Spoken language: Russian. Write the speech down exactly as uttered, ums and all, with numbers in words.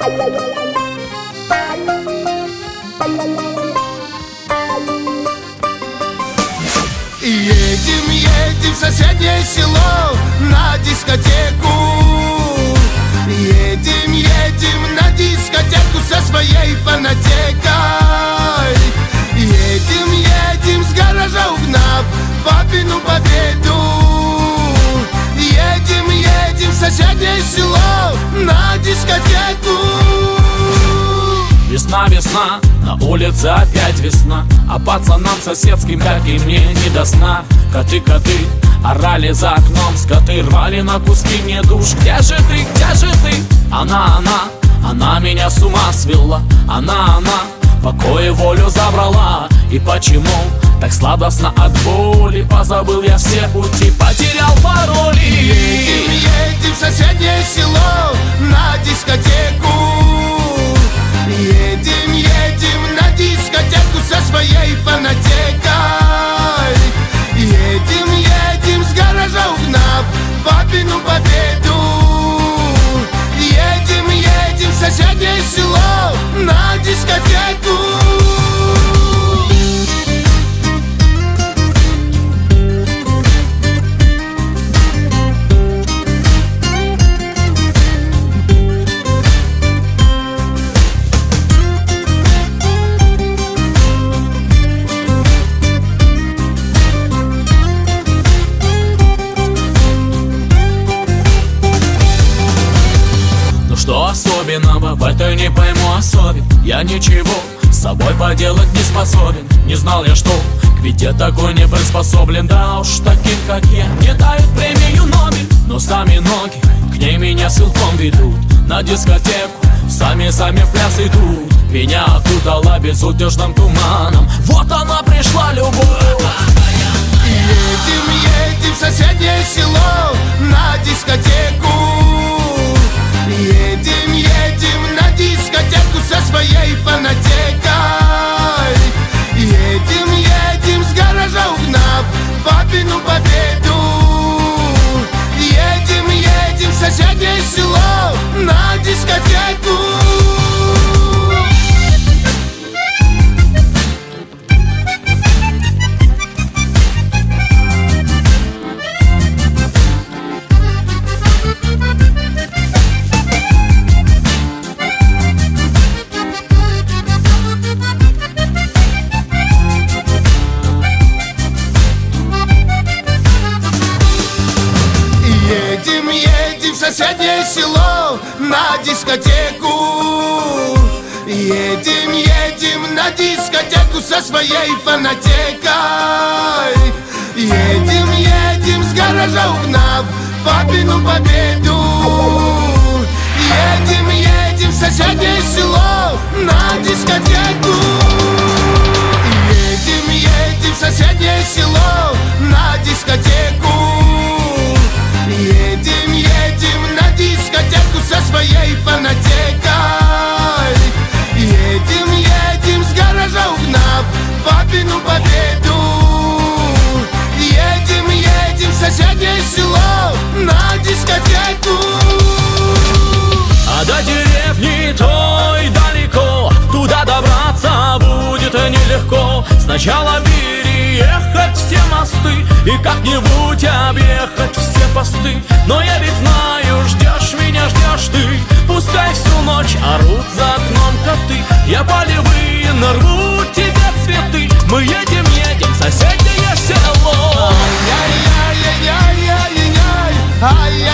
Едем, едем в соседнее село на дискотеку. Едем, едем на дискотеку со своей фонотекой. Едем, едем с гаража угнав папину победу. Едем, едем в соседнее село на дискотеку. Весна, весна, на улице опять весна, а пацанам соседским, как и мне, не до сна. Коты, коты, орали за окном, скоты рвали на куски мне душ. Где же ты, где же ты? Она, она, она меня с ума свела. Она, она, покой и волю забрала. И почему так сладостно от боли? Позабыл я все пути, потерял пароли. Едем, едем в соседнее село на дискотеку. Едем, едем на дискотеку со своей фонотекой. Едем, едем с гаража угнав папину победу. Едем, едем в соседнее село на дискотеку. Что особенного в этой не пойму особен? Я ничего с собой поделать не способен. Не знал я, что к беде такой не приспособлен. Да уж таким, как я, не дают премию Нобель. Но сами ноги к ней меня силком ведут. На дискотеку сами-сами в пляс идут. Меня окутала безудержным туманом. Вот она пришла, любовь. Едем, едем в соседнее село на дискотеку. Едем, едем на дискотеку со своей фонотекой. Едем, едем с гаража угнав папину победу. Едем, едем в соседнее село на дискотеку. Едем, едем в соседнее село на дискотеку. Едем, едем на дискотеку со своей фонотекой. Едем, едем с гаража угнав папину победу. Едем, едем в соседнее село на дискотеку. Едем, едем в соседнее село на дискотеку. Едем, едем на дискотеку со своей фонотекой. Едем, едем с гаража угнав папину победу. Едем, едем в соседнее село на дискотеку. А до деревни той далеко, туда добраться будет нелегко. Сначала переехать все мосты и как-нибудь объехать все посты. Но я ведь знаю, ждешь меня, ждешь ты. Пускай всю ночь орут за окном коты. Я полевые нарву тебе цветы. Мы едем, едем в соседнее село. Ай-яй-яй-яй-яй-яй-яй.